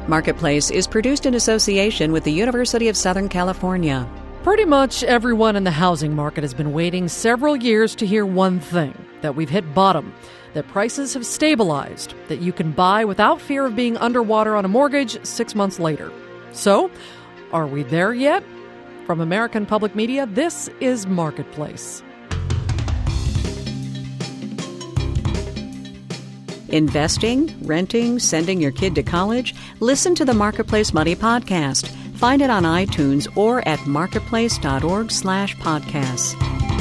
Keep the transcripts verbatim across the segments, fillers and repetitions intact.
Marketplace is produced in association with the University of Southern California. Pretty much everyone in the housing market has been waiting several years to hear one thing, that we've hit bottom, that prices have stabilized, that you can buy without fear of being underwater on a mortgage six months later. So, are we there yet? From American Public Media, this is Marketplace. Investing, renting, sending your kid to college? Listen to the Marketplace Money Podcast. Find it on iTunes or at marketplace.org slash podcasts.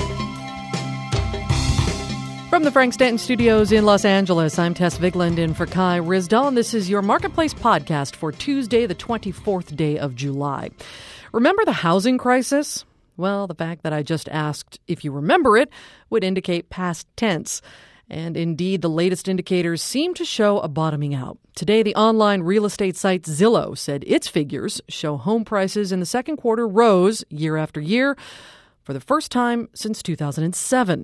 From the Frank Stanton Studios in Los Angeles, I'm Tess Vigland in for Kai Rizdal, and this is your Marketplace podcast for Tuesday, the twenty-fourth day of July. Remember the housing crisis? Well, the fact that I just asked if you remember it would indicate past tense. And indeed, the latest indicators seem to show a bottoming out. Today, the online real estate site Zillow said its figures show home prices in the second quarter rose year after year for the first time since two thousand seven.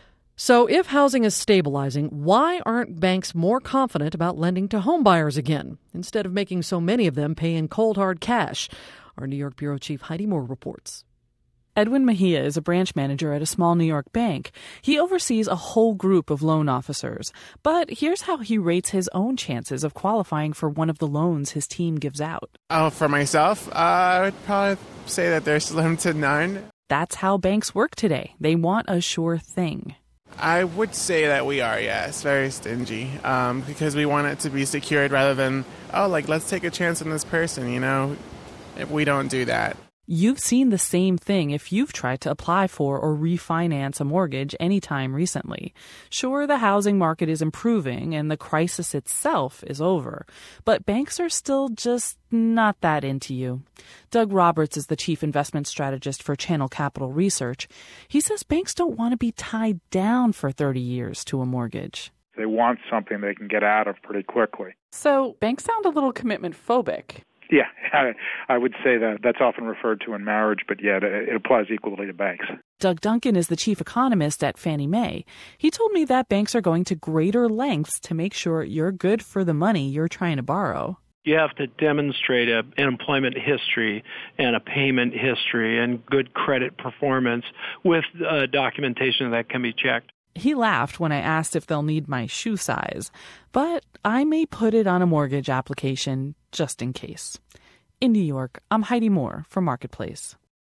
So if housing is stabilizing, why aren't banks more confident about lending to home buyers again, instead of making so many of them pay in cold, hard cash? Our New York Bureau Chief Heidi Moore reports. Edwin Mejia is a branch manager at a small New York bank. He oversees a whole group of loan officers. But here's how he rates his own chances of qualifying for one of the loans his team gives out. Oh, for myself, uh, I would probably say that they're slim to none. That's how banks work today. They want a sure thing. I would say that we are, yes, very stingy, um, because we want it to be secured rather than, oh, like, let's take a chance on this person, you know? If we don't do that. You've seen the same thing if you've tried to apply for or refinance a mortgage anytime recently. Sure, the housing market is improving and the crisis itself is over, but banks are still just not that into you. Doug Roberts is the chief investment strategist for Channel Capital Research. He says banks don't want to be tied down for thirty years to a mortgage. They want something they can get out of pretty quickly. So banks sound a little commitment phobic. Yeah, I, I would say that that's often referred to in marriage, but yet it applies equally to banks. Doug Duncan is the chief economist at Fannie Mae. He told me that banks are going to greater lengths to make sure you're good for the money you're trying to borrow. You have to demonstrate a, an employment history and a payment history and good credit performance with uh, documentation that can be checked. He laughed when I asked if they'll need my shoe size, but I may put it on a mortgage application just in case. In New York, I'm Heidi Moore for Marketplace.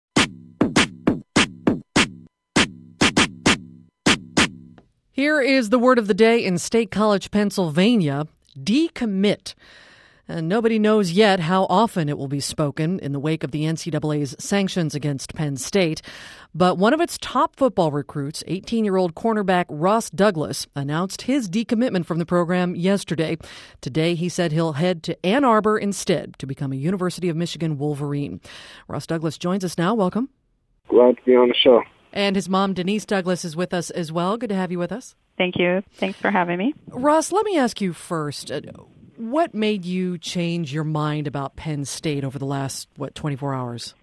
Here is the word of the day in State College, Pennsylvania: decommit. And nobody knows yet how often it will be spoken in the wake of the N C double A's sanctions against Penn State. But one of its top football recruits, eighteen-year-old cornerback Ross Douglas, announced his decommitment from the program yesterday. Today, he said he'll head to Ann Arbor instead to become a University of Michigan Wolverine. Ross Douglas joins us now. Welcome. Glad to be on the show. And his mom, Denise Douglas, is with us as well. Good to have you with us. Thank you. Thanks for having me. Ross, let me ask you first. What made you change your mind about Penn State over the last, what, twenty-four hours?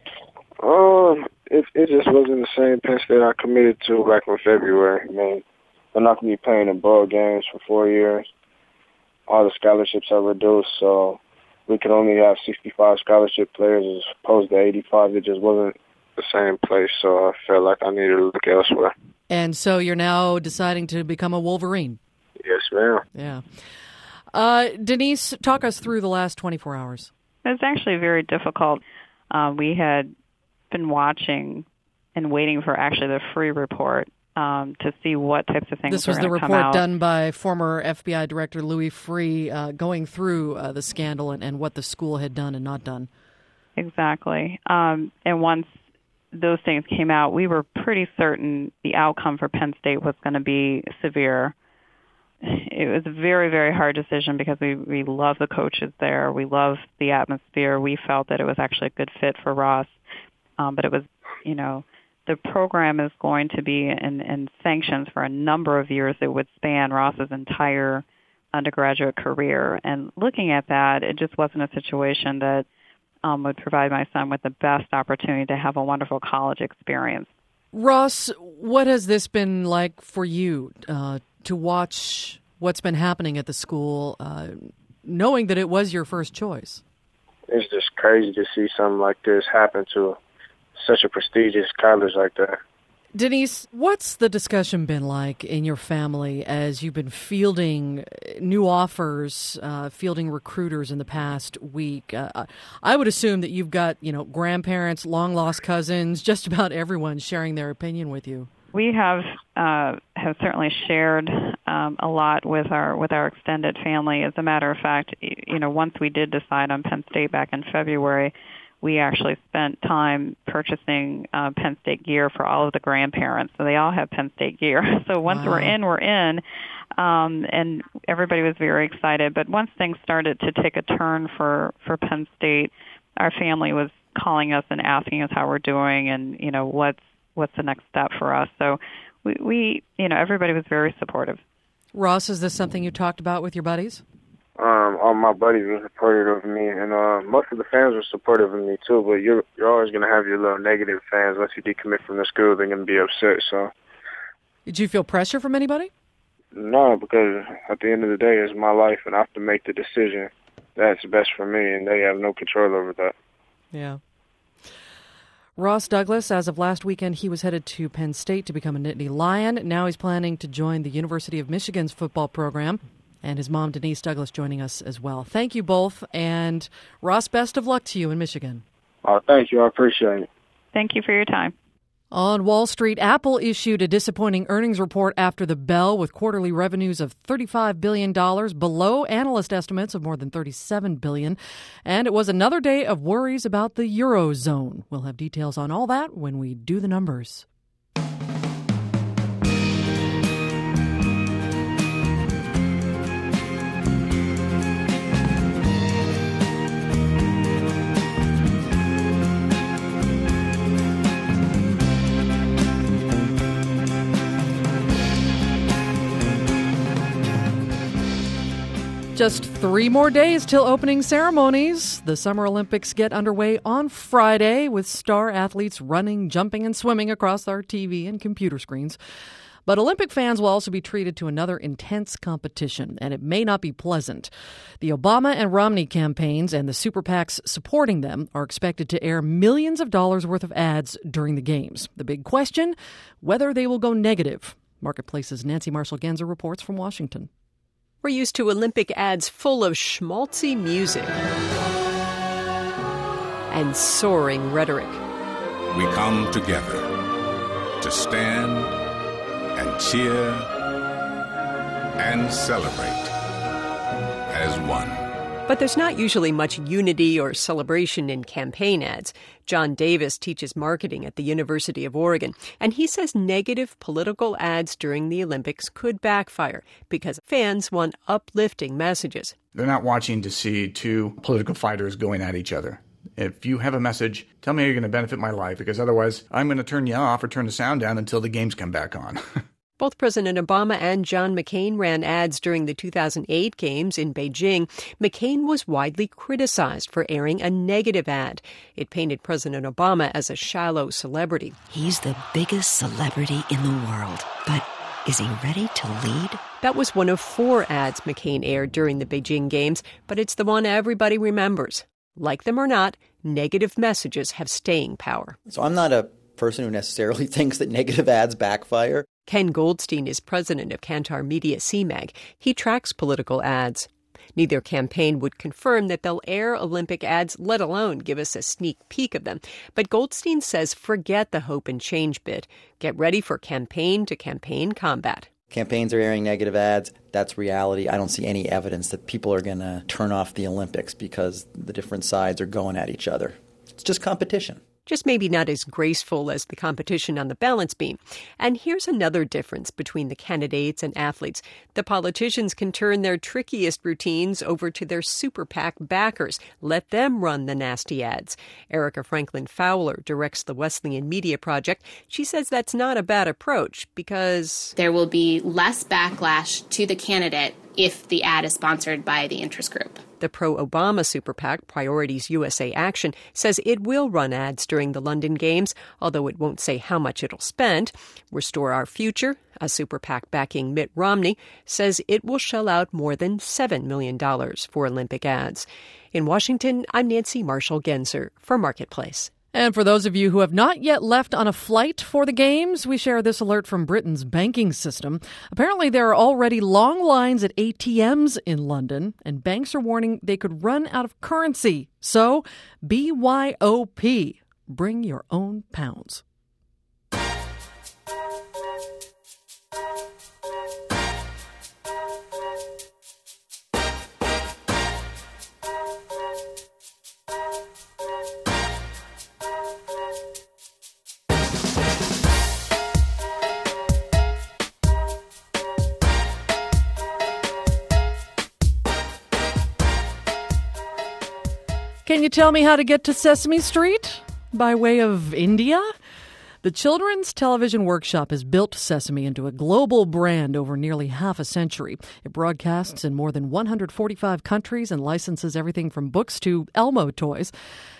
Um, it, it just wasn't the same Penn State I committed to back in February. I mean, they're not going to be playing in bowl games for four years. All the scholarships are reduced, so we could only have sixty-five scholarship players as opposed to eighty-five. It just wasn't the same place, so I felt like I needed to look elsewhere. And so you're now deciding to become a Wolverine? Yes, ma'am. Yeah. Uh, Denise, talk us through the last twenty-four hours. It was actually very difficult. Uh, we had been watching and waiting for actually the free report um, to see what types of things This were was the going to come report out. done by former F B I Director Louis Freeh, uh, going through uh, the scandal and, and what the school had done and not done. Exactly. Um, and once those things came out, we were pretty certain the outcome for Penn State was going to be severe. It was a very, very hard decision because we, we love the coaches there. We love the atmosphere. We felt that it was actually a good fit for Ross. Um, but it was, you know, the program is going to be in, in sanctions for a number of years that would span Ross's entire undergraduate career. And looking at that, it just wasn't a situation that um, would provide my son with the best opportunity to have a wonderful college experience. Ross, what has this been like for you uh, to watch what's been happening at the school, uh, knowing that it was your first choice. It's just crazy to see something like this happen to such a prestigious college like that. Denise, what's the discussion been like in your family as you've been fielding new offers, uh, fielding recruiters in the past week? Uh, I would assume that you've got, you know, grandparents, long-lost cousins, just about everyone sharing their opinion with you. We have uh, have certainly shared um, a lot with our with our extended family. As a matter of fact, you know, once we did decide on Penn State back in February, we actually spent time purchasing uh, Penn State gear for all of the grandparents. So they all have Penn State gear. So once wow. we're in, we're in. Um, and everybody was very excited. But once things started to take a turn for, for Penn State, our family was calling us and asking us how we're doing and, you know, what's what's the next step for us. So we, we you know, everybody was very supportive. Ross, is this something you talked about with your buddies? Um, all my buddies were supportive of me, and uh, most of the fans were supportive of me too. But you're you're always going to have your little negative fans. Once you decommit from the school, they're going to be upset. So, did you feel pressure from anybody? No, because at the end of the day, it's my life, and I have to make the decision that's best for me, and they have no control over that. Yeah. Ross Douglas, as of last weekend, he was headed to Penn State to become a Nittany Lion. Now he's planning to join the University of Michigan's football program. And his mom, Denise Douglas, joining us as well. Thank you both. And Ross, best of luck to you in Michigan. Oh, thank you. I appreciate it. Thank you for your time. On Wall Street, Apple issued a disappointing earnings report after the bell with quarterly revenues of thirty-five billion dollars, below analyst estimates of more than thirty-seven billion dollars. And it was another day of worries about the Eurozone. We'll have details on all that when we do the numbers. Just three more days till opening ceremonies. The Summer Olympics get underway on Friday with star athletes running, jumping, and swimming across our T V and computer screens. But Olympic fans will also be treated to another intense competition, and it may not be pleasant. The Obama and Romney campaigns and the super PACs supporting them are expected to air millions of dollars worth of ads during the games. The big question, whether they will go negative. Marketplace's Nancy Marshall-Genzer reports from Washington. We're used to Olympic ads full of schmaltzy music and soaring rhetoric. We come together to stand and cheer and celebrate as one. But there's not usually much unity or celebration in campaign ads. John Davis teaches marketing at the University of Oregon, and he says negative political ads during the Olympics could backfire because fans want uplifting messages. They're not watching to see two political fighters going at each other. If you have a message, tell me how you're going to benefit my life, because otherwise I'm going to turn you off or turn the sound down until the games come back on. Both President Obama and John McCain ran ads during the two thousand eight games in Beijing. McCain was widely criticized for airing a negative ad. It painted President Obama as a shallow celebrity. He's the biggest celebrity in the world, but is he ready to lead? That was one of four ads McCain aired during the Beijing games, but it's the one everybody remembers. Like them or not, negative messages have staying power. So I'm not a person who necessarily thinks that negative ads backfire. Ken Goldstein is president of Kantar Media C MAG. He tracks political ads. Neither campaign would confirm that they'll air Olympic ads, let alone give us a sneak peek of them. But Goldstein says forget the hope and change bit. Get ready for campaign-to-campaign combat. Campaigns are airing negative ads. That's reality. I don't see any evidence that people are going to turn off the Olympics because the different sides are going at each other. It's just competition. Just maybe not as graceful as the competition on the balance beam. And here's another difference between the candidates and athletes. The politicians can turn their trickiest routines over to their super PAC backers. Let them run the nasty ads. Erica Franklin Fowler directs the Wesleyan Media Project. She says that's not a bad approach because there will be less backlash to the candidate if the ad is sponsored by the interest group. The pro-Obama super PAC, Priorities U S A Action, says it will run ads during the London Games, although it won't say how much it'll spend. Restore Our Future, a super PAC backing Mitt Romney, says it will shell out more than seven million dollars for Olympic ads. In Washington, I'm Nancy Marshall-Genzer for Marketplace. And for those of you who have not yet left on a flight for the games, we share this alert from Britain's banking system. Apparently, there are already long lines at A T Ms in London, and banks are warning they could run out of currency. So, B Y O P, bring your own pounds. Can you tell me how to get to Sesame Street? By way of India? The Children's Television Workshop has built Sesame into a global brand over nearly half a century. It broadcasts in more than one hundred forty-five countries and licenses everything from books to Elmo toys.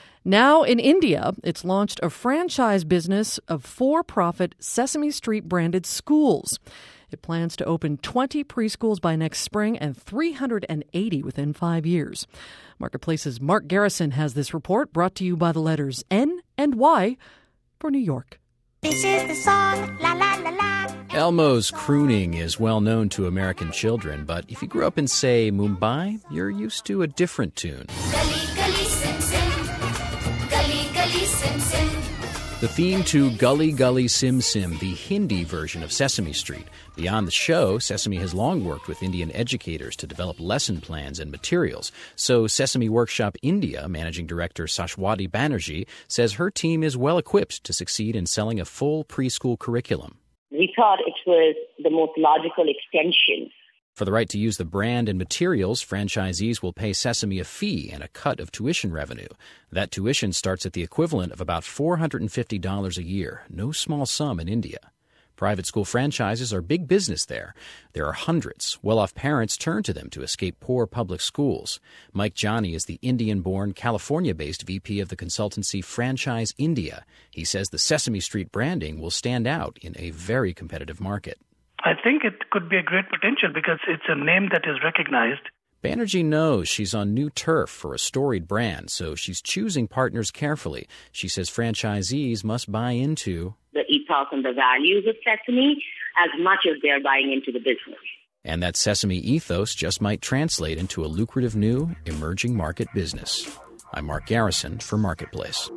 Now in India, it's launched a franchise business of for-profit Sesame Street-branded schools. It plans to open twenty preschools by next spring and three hundred eighty within five years. Marketplace's Mark Garrison has this report brought to you by the letters N and Y for New York. This is the song, la la la la. Elmo's crooning is well known to American children, but if you grew up in, say, Mumbai, you're used to a different tune. Gully, gully, sim, sim. Gully, gully, sim, sim. The theme to Gully Gully Sim Sim, the Hindi version of Sesame Street. Beyond the show, Sesame has long worked with Indian educators to develop lesson plans and materials. So Sesame Workshop India managing director Sashwati Banerjee says her team is well equipped to succeed in selling a full preschool curriculum. We thought it was the most logical extension. For the right to use the brand and materials, franchisees will pay Sesame a fee and a cut of tuition revenue. That tuition starts at the equivalent of about four hundred fifty dollars a year, no small sum in India. Private school franchises are big business there. There are hundreds. Well-off parents turn to them to escape poor public schools. Mike Johnny is the Indian-born, California-based V P of the consultancy Franchise India. He says the Sesame Street branding will stand out in a very competitive market. I think it could be a great potential because it's a name that is recognized. Banerjee knows she's on new turf for a storied brand, so she's choosing partners carefully. She says franchisees must buy into the ethos and the values of Sesame as much as they're buying into the business. And that Sesame ethos just might translate into a lucrative new emerging market business. I'm Mark Garrison for Marketplace.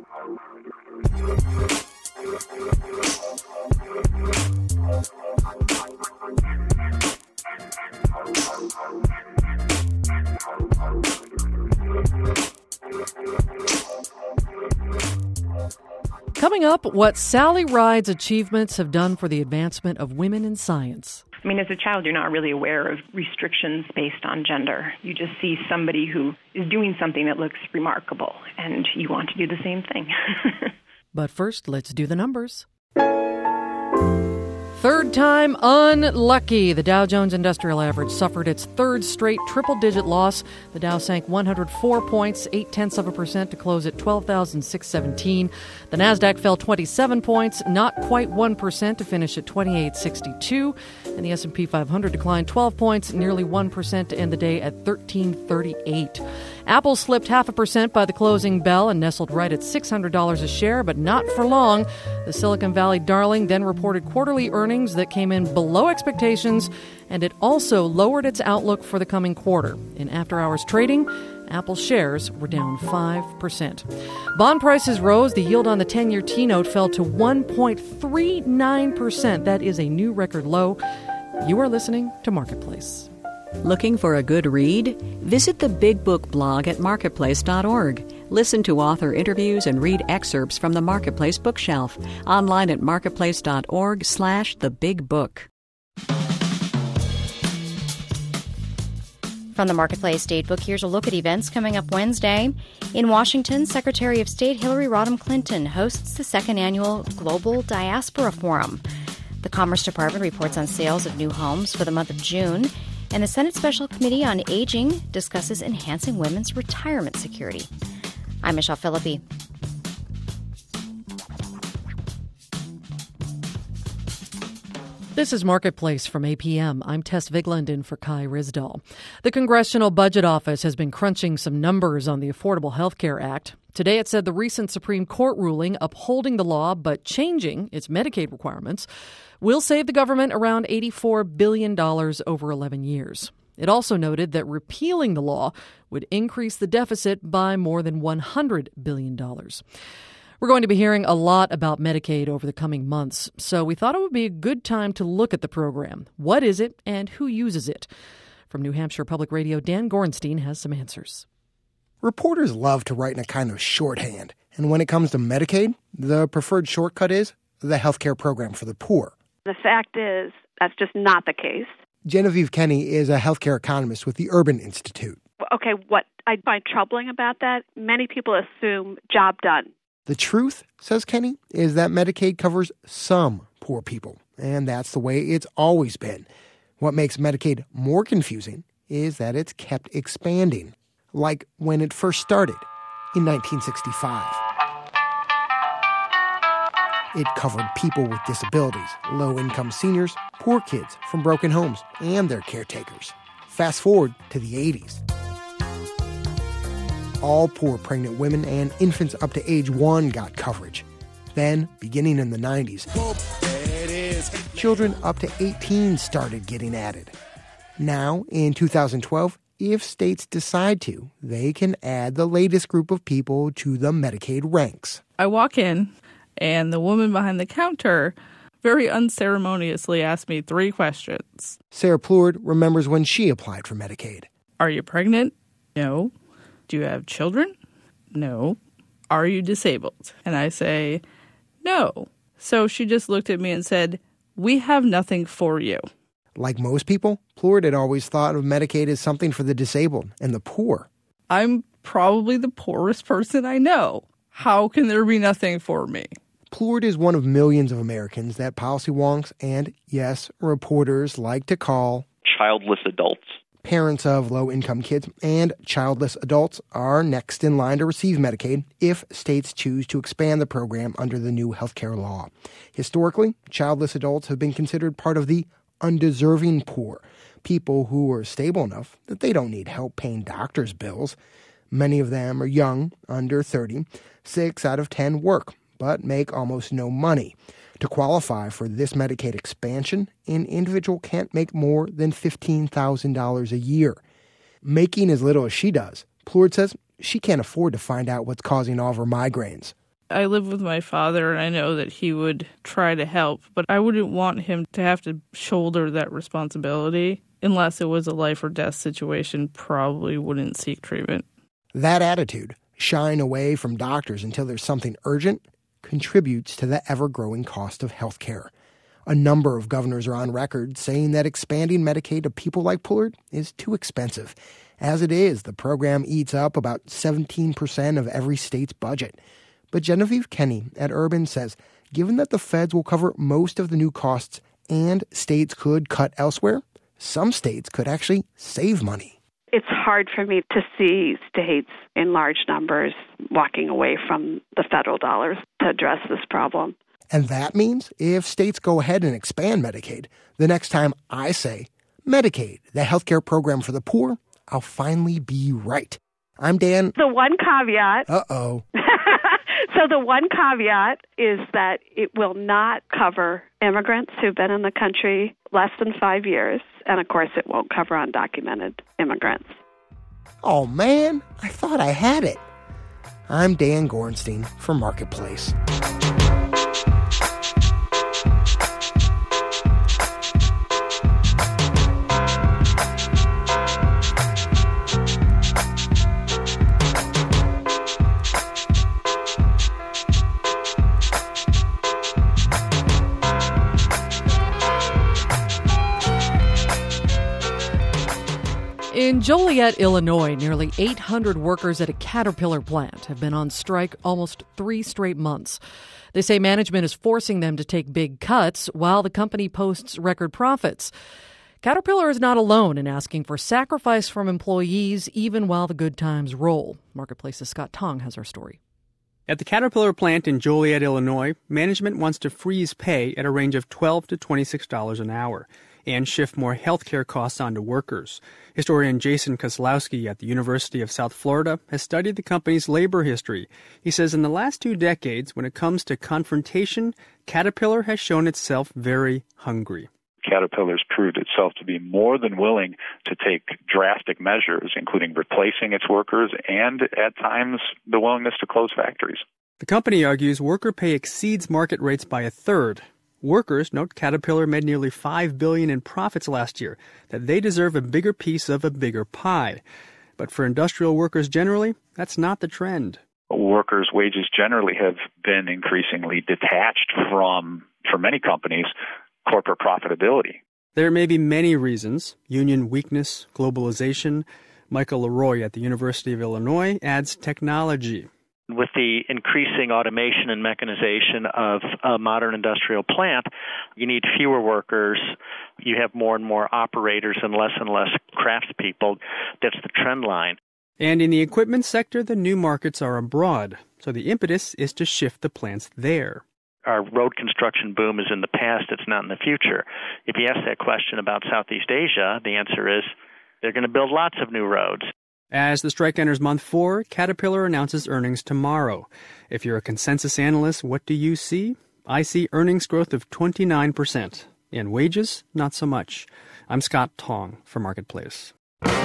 Coming up, what Sally Ride's achievements have done for the advancement of women in science. I mean, as a child, you're not really aware of restrictions based on gender. You just see somebody who is doing something that looks remarkable, and you want to do the same thing. But first, let's do the numbers. Third time unlucky. The Dow Jones Industrial Average suffered its third straight triple-digit loss. The Dow sank one hundred four points, eight-tenths of a percent to close at twelve thousand six hundred seventeen. The Nasdaq fell twenty-seven points, not quite one percent to finish at twenty-eight sixty-two. And the S and P five hundred declined twelve points, nearly one percent to end the day at thirteen thirty-eight. Apple slipped half a percent by the closing bell and nestled right at six hundred dollars a share, but not for long. The Silicon Valley darling then reported quarterly earnings that came in below expectations, and it also lowered its outlook for the coming quarter. In after-hours trading, Apple shares were down five percent. Bond prices rose. The yield on the ten-year T-note fell to one point three nine percent. That is a new record low. You are listening to Marketplace. Looking for a good read? Visit the Big Book blog at marketplace dot org. Listen to author interviews and read excerpts from the Marketplace bookshelf. Online at marketplace dot org slash the big book. From the Marketplace Datebook, here's a look at events coming up Wednesday. In Washington, Secretary of State Hillary Rodham Clinton hosts the second annual Global Diaspora Forum. The Commerce Department reports on sales of new homes for the month of June. And the Senate Special Committee on Aging discusses enhancing women's retirement security. I'm Michelle Philippi. This is Marketplace from A P M. I'm Tess Vigland in for Kai Risdahl. The Congressional Budget Office has been crunching some numbers on the Affordable Health Care Act. Today it said the recent Supreme Court ruling upholding the law but changing its Medicaid requirements will save the government around eighty-four billion dollars over eleven years. It also noted that repealing the law would increase the deficit by more than one hundred billion dollars. We're going to be hearing a lot about Medicaid over the coming months, so we thought it would be a good time to look at the program. What is it and who uses it? From New Hampshire Public Radio, Dan Gorenstein has some answers. Reporters love to write in a kind of shorthand, and when it comes to Medicaid, the preferred shortcut is the healthcare program for the poor. The fact is, that's just not the case. Genevieve Kenny is a healthcare economist with the Urban Institute. Okay, what I find troubling about that, many people assume job done. The truth, says Kenny, is that Medicaid covers some poor people, and that's the way it's always been. What makes Medicaid more confusing is that it's kept expanding, like when it first started in nineteen sixty-five. It covered people with disabilities, low-income seniors, poor kids from broken homes, and their caretakers. Fast forward to the eighties. All poor pregnant women and infants up to age one got coverage. Then, beginning in the nineties, children up to eighteen started getting added. Now, in two thousand twelve, if states decide to, they can add the latest group of people to the Medicaid ranks. I walk in, and the woman behind the counter very unceremoniously asked me three questions. Sarah Plourde remembers when she applied for Medicaid. Are you pregnant? No. Do you have children? No. Are you disabled? And I say, no. So she just looked at me and said, we have nothing for you. Like most people, Plourde had always thought of Medicaid as something for the disabled and the poor. I'm probably the poorest person I know. How can there be nothing for me? Plourde is one of millions of Americans that policy wonks and, yes, reporters like to call childless adults. Parents of low-income kids and childless adults are next in line to receive Medicaid if states choose to expand the program under the new health care law. Historically, childless adults have been considered part of the undeserving poor, people who are stable enough that they don't need help paying doctors' bills. Many of them are young, under thirty. Six out of ten work, but make almost no money. To qualify for this Medicaid expansion, an individual can't make more than fifteen thousand dollars a year. Making as little as she does, Plourde says she can't afford to find out what's causing all of her migraines. I live with my father, and I know that he would try to help, but I wouldn't want him to have to shoulder that responsibility. Unless it was a life or death situation, probably wouldn't seek treatment. That attitude, shying away from doctors until there's something urgent, contributes to the ever-growing cost of health care. A number of governors are on record saying that expanding Medicaid to people like Plourde is too expensive. As it is, the program eats up about seventeen percent of every state's budget. But Genevieve Kenny at Urban says, given that the feds will cover most of the new costs and states could cut elsewhere, some states could actually save money. It's hard for me to see states in large numbers walking away from the federal dollars to address this problem. And that means if states go ahead and expand Medicaid, the next time I say, Medicaid, the healthcare program for the poor, I'll finally be right. I'm Dan. The one caveat. Uh-oh. So the one caveat is that it will not cover immigrants who've been in the country less than five years. And, of course, it won't cover undocumented immigrants. Oh, man, I thought I had it. I'm Dan Gorenstein for Marketplace. In Joliet, Illinois, nearly eight hundred workers at a Caterpillar plant have been on strike almost three straight months. They say management is forcing them to take big cuts while the company posts record profits. Caterpillar is not alone in asking for sacrifice from employees even while the good times roll. Marketplace's Scott Tong has our story. At the Caterpillar plant in Joliet, Illinois, management wants to freeze pay at a range of twelve to twenty-six dollars an hour and shift more health care costs onto workers. Historian Jason Kozlowski at the University of South Florida has studied the company's labor history. He says in the last two decades, when it comes to confrontation, Caterpillar has shown itself very hungry. Caterpillar's proved itself to be more than willing to take drastic measures, including replacing its workers and, at times, the willingness to close factories. The company argues worker pay exceeds market rates by a third. Workers note Caterpillar made nearly five billion dollars in profits last year, that they deserve a bigger piece of a bigger pie. But for industrial workers generally, that's not the trend. Workers' wages generally have been increasingly detached from, for many companies, corporate profitability. There may be many reasons: union weakness, globalization. Michael Leroy at the University of Illinois adds technology. With the increasing automation and mechanization of a modern industrial plant, you need fewer workers. You have more and more operators and less and less craftspeople. That's the trend line. And in the equipment sector, the new markets are abroad. So the impetus is to shift the plants there. Our road construction boom is in the past. It's not in the future. If you ask that question about Southeast Asia, the answer is they're going to build lots of new roads. As the strike enters month four, Caterpillar announces earnings tomorrow. If you're a consensus analyst, what do you see? I see earnings growth of twenty-nine percent. And wages, not so much. I'm Scott Tong for Marketplace.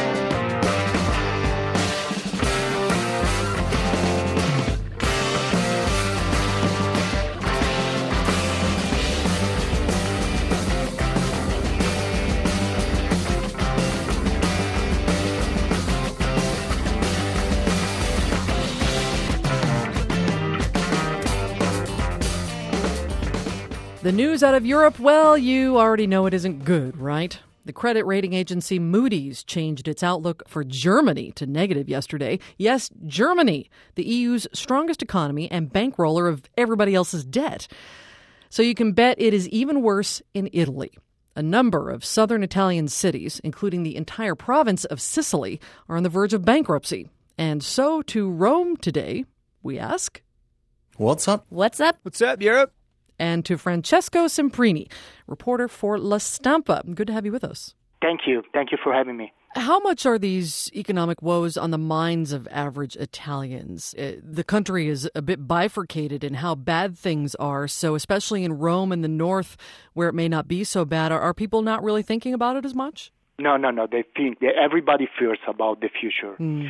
The news out of Europe, well, you already know it isn't good, right? The credit rating agency Moody's changed its outlook for Germany to negative yesterday. Yes, Germany, the E U's strongest economy and bankroller of everybody else's debt. So you can bet it is even worse in Italy. A number of southern Italian cities, including the entire province of Sicily, are on the verge of bankruptcy. And so to Rome today, we ask, What's up? What's up? What's up, Europe? And to Francesco Semprini, reporter for La Stampa. Good to have you with us. Thank you. Thank you for having me. How much are these economic woes on the minds of average Italians? The country is a bit bifurcated in how bad things are. So especially in Rome and the north, where it may not be so bad, are people not really thinking about it as much? No, no, no. They think that everybody fears about the future. Mm.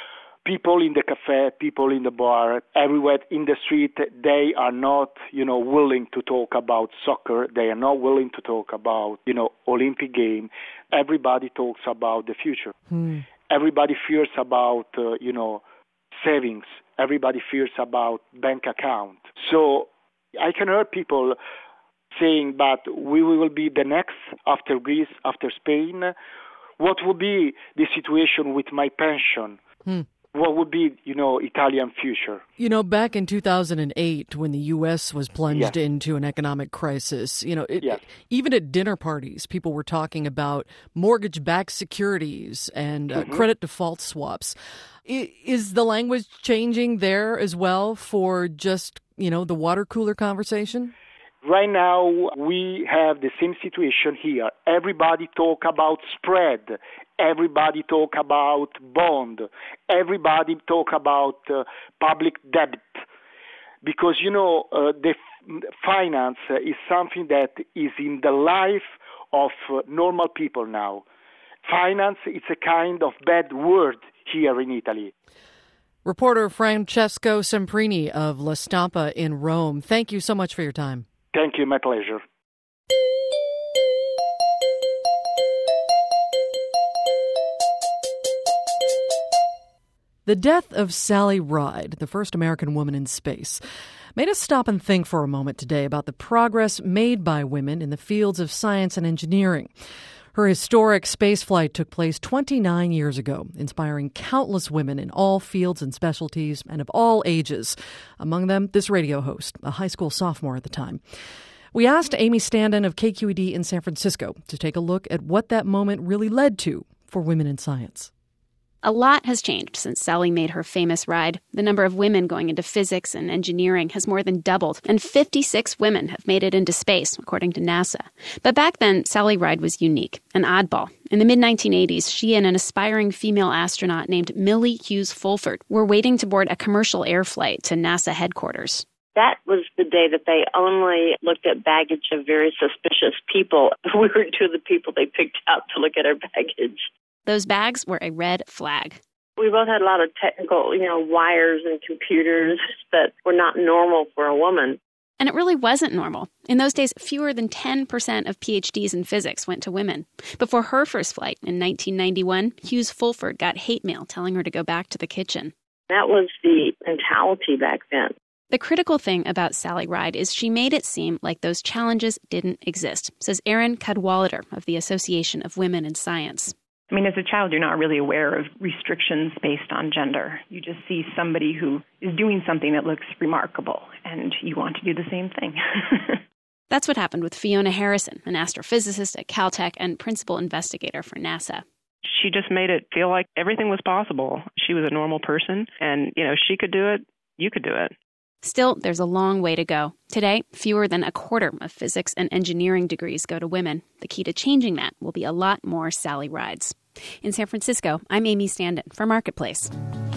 People in the cafe, people in the bar, everywhere in the street, they are not, you know, willing to talk about soccer. They are not willing to talk about, you know, Olympic game. Everybody talks about the future. Hmm. Everybody fears about, uh, you know, savings. Everybody fears about bank account. So I can hear people saying, but we will be the next after Greece, after Spain. What will be the situation with my pension? Hmm. What would be, you know, Italian future? You know, back in two thousand eight, when the U S was plunged yes. into an economic crisis, you know, it, yes. even at dinner parties, people were talking about mortgage-backed securities and uh, mm-hmm. credit default swaps. I, is the language changing there as well for just, you know, the water cooler conversation? Right now, we have the same situation here. Everybody talk about spread. Everybody talk about bond. Everybody talk about uh, public debt. Because, you know, uh, the f- finance is something that is in the life of uh, normal people now. Finance is a kind of bad word here in Italy. Reporter Francesco Semprini of La Stampa in Rome. Thank you so much for your time. Thank you. My pleasure. The death of Sally Ride, the first American woman in space, made us stop and think for a moment today about the progress made by women in the fields of science and engineering. Her historic spaceflight took place twenty-nine years ago, inspiring countless women in all fields and specialties and of all ages. Among them, this radio host, a high school sophomore at the time. We asked Amy Standen of K Q E D in San Francisco to take a look at what that moment really led to for women in science. A lot has changed since Sally made her famous ride. The number of women going into physics and engineering has more than doubled, and fifty-six women have made it into space, according to NASA. But back then, Sally Ride was unique, an oddball. In the mid nineteen eighties, she and an aspiring female astronaut named Millie Hughes Fulford were waiting to board a commercial air flight to NASA headquarters. That was the day that they only looked at baggage of very suspicious people. We were two of the people they picked out to look at our baggage. Those bags were a red flag. We both had a lot of technical, you know, wires and computers that were not normal for a woman. And it really wasn't normal. In those days, fewer than ten percent of P H Ds in physics went to women. Before her first flight in nineteen ninety-one, Hughes Fulford got hate mail telling her to go back to the kitchen. That was the mentality back then. The critical thing about Sally Ride is she made it seem like those challenges didn't exist, says Erin Cadwallader of the Association of Women in Science. I mean, as a child, you're not really aware of restrictions based on gender. You just see somebody who is doing something that looks remarkable, and you want to do the same thing. That's what happened with Fiona Harrison, an astrophysicist at Caltech and principal investigator for NASA. She just made it feel like everything was possible. She was a normal person, and, you know, she could do it, you could do it. Still, there's a long way to go. Today, fewer than a quarter of physics and engineering degrees go to women. The key to changing that will be a lot more Sally Rides. In San Francisco, I'm Amy Standen for Marketplace.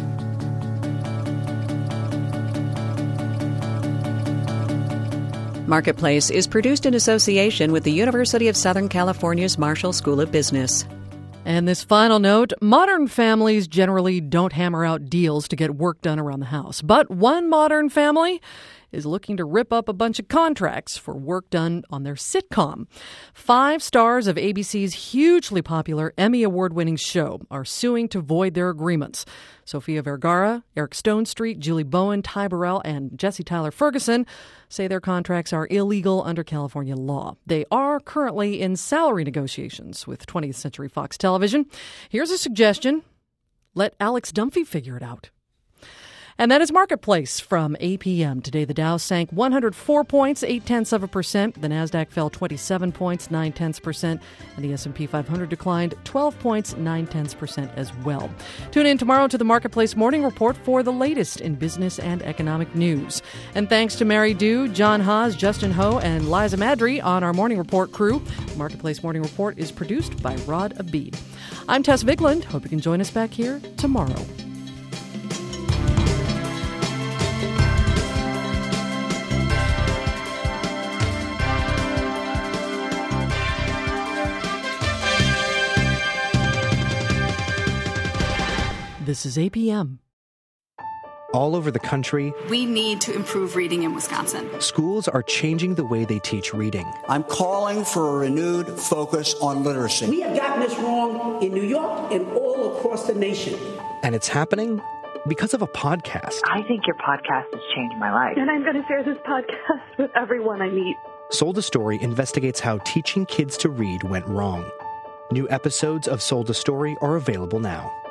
Marketplace is produced in association with the University of Southern California's Marshall School of Business. And this final note, modern families generally don't hammer out deals to get work done around the house. But one modern family is looking to rip up a bunch of contracts for work done on their sitcom. Five stars of A B C's hugely popular Emmy Award-winning show are suing to void their agreements. Sofia Vergara, Eric Stonestreet, Julie Bowen, Ty Burrell, and Jesse Tyler Ferguson say their contracts are illegal under California law. They are currently in salary negotiations with twentieth Century Fox Television. Here's a suggestion. Let Alex Dunphy figure it out. And that is Marketplace from A P M. Today, the Dow sank one hundred four points, eight tenths of a percent. The Nasdaq fell twenty-seven points, nine tenths percent. And the S and P five hundred declined twelve points, nine tenths percent as well. Tune in tomorrow to the Marketplace Morning Report for the latest in business and economic news. And thanks to Mary Dew, John Haas, Justin Ho, and Liza Madry on our Morning Report crew. The Marketplace Morning Report is produced by Rod Abid. I'm Tess Vigland. Hope you can join us back here tomorrow. This is A P M. All over the country, we need to improve reading in Wisconsin. Schools are changing the way they teach reading. I'm calling for a renewed focus on literacy. We have gotten this wrong in New York and all across the nation. And it's happening because of a podcast. I think your podcast has changed my life. And I'm going to share this podcast with everyone I meet. Sold a Story investigates how teaching kids to read went wrong. New episodes of Sold a Story are available now.